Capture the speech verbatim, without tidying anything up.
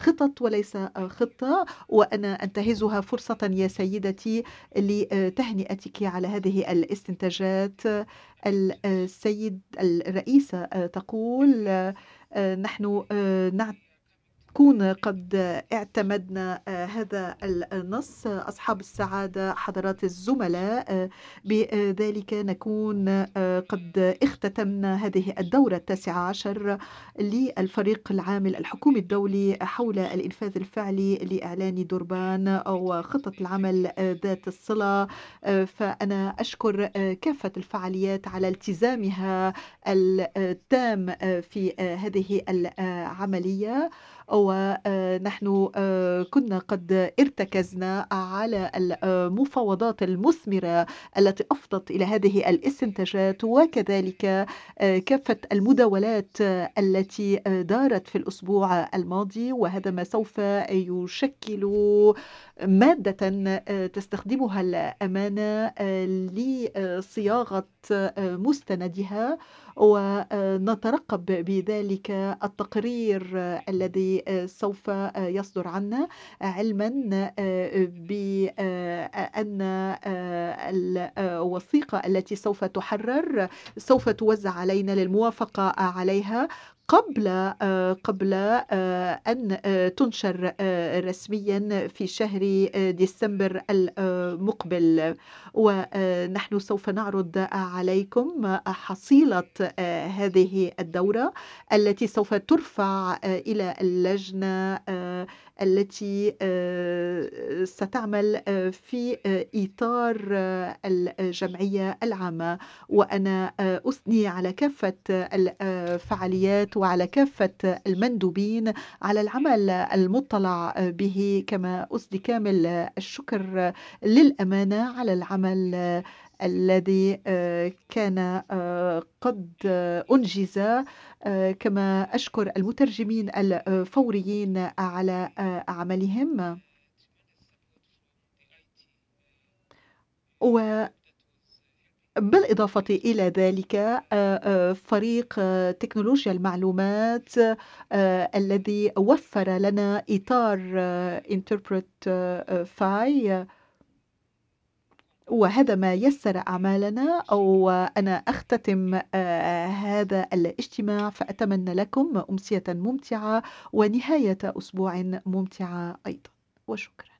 خطط وليس خطة، وأنا أنتهزها فرصة يا سيدتي لتهنئتك على هذه الاستنتاجات. السيد الرئيسة تقول: نحن نكون قد اعتمدنا هذا النص أصحاب السعادة حضرات الزملاء، بذلك نكون قد اختتمنا هذه الدورة التاسعة عشر للفريق العامل الحكومي الدولي حول الإنفاذ الفعلي لإعلان دوربان أو خطة العمل ذات الصلة. فأنا أشكر كافة الفعاليات على التزامها التام في هذه العملية، ونحن كنا قد ارتكزنا على المفاوضات المثمرة التي أفضت إلى هذه الاستنتاجات، وكذلك كافة المداولات التي دارت في الأسبوع الماضي، وهذا ما سوف يشكل مادة تستخدمها الأمانة لصياغة مستندها، ونترقب بذلك التقرير الذي سوف يصدر عنا، علما بأن الوثيقة التي سوف تحرر سوف توزع علينا للموافقة عليها قبل قبل أن تنشر رسميا في شهر ديسمبر المقبل. ونحن سوف نعرض عليكم حصيلة هذه الدورة التي سوف ترفع إلى اللجنة التي ستعمل في إطار الجمعية العامة. وأنا أثني على كافة الفعاليات وعلى كافة المندوبين على العمل المطلع به، كما أسدي كامل الشكر للأمانة على العمل الذي كان قد أنجز. كما أشكر المترجمين الفوريين على عملهم، وبالإضافة إلى ذلك فريق تكنولوجيا المعلومات الذي وفر لنا إطار Interpret فاي، وهذا ما يسر أعمالنا. أو أنا أختتم هذا الاجتماع، فأتمنى لكم أمسية ممتعة ونهاية أسبوع ممتعة أيضا، وشكرا.